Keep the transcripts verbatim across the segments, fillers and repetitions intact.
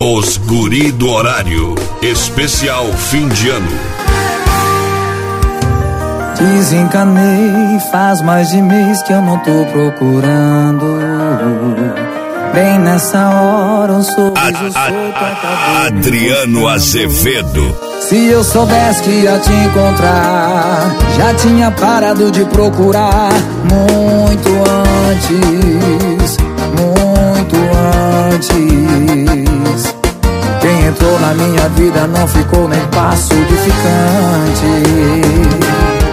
Os Guri do Horário, especial fim de ano. Desencanei, faz mais de mês que eu não tô procurando. Bem nessa hora um sorriso solto acabou. Adriano Azevedo. Se eu soubesse que ia te encontrar, já tinha parado de procurar. Muito antes, muito antes. Quem entrou na minha vida não ficou nem passo de ficante.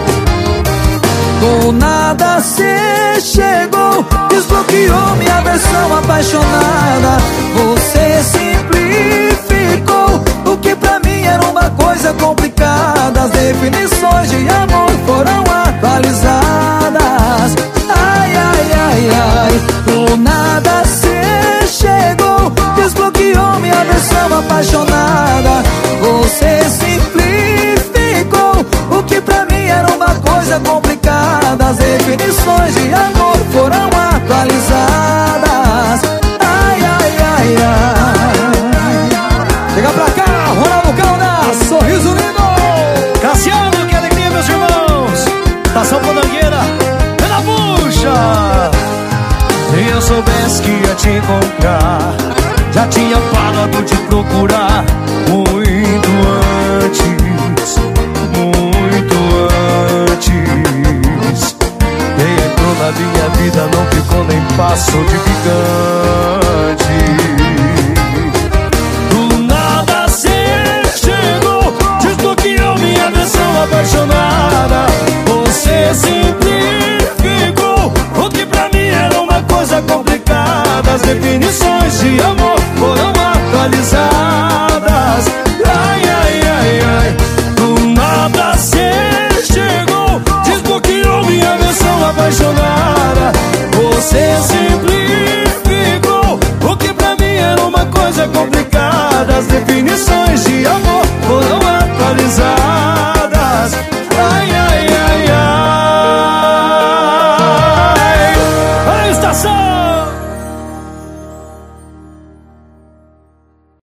Do nada cê chegou, desbloqueou minha versão apaixonada. Você simplificou o que pra mim era uma coisa complicada. As definições de amor foram atualizadas. Ai, ai, ai, ai. Do nada cê chegou, desbloqueou minha versão apaixonada. Você simplificou o que pra mim era uma coisa complicada. As definições de amor foram atualizadas. Ai, ai, ai, ai. Chega pra cá, Ronaldo Caldas, sorriso lindo. Cassiano, que alegria, meus irmãos. Tação Podangueira, é na bucha. Se eu soubesse que ia te encontrar, já tinha parado de procurar. Muito antes, muito antes. Quem entrou na minha vida não ficou nem passo de gigante. Do nada cê chegou, desbloqueou minha versão apaixonada. Você simplificou o que pra mim era uma coisa complicada. As definições de amor foram atualizadas. Ai, ai, ai, ai. Do nada cê chegou, desbloqueou minha versão apaixonada. Você simplificou o que pra mim era uma coisa complicada.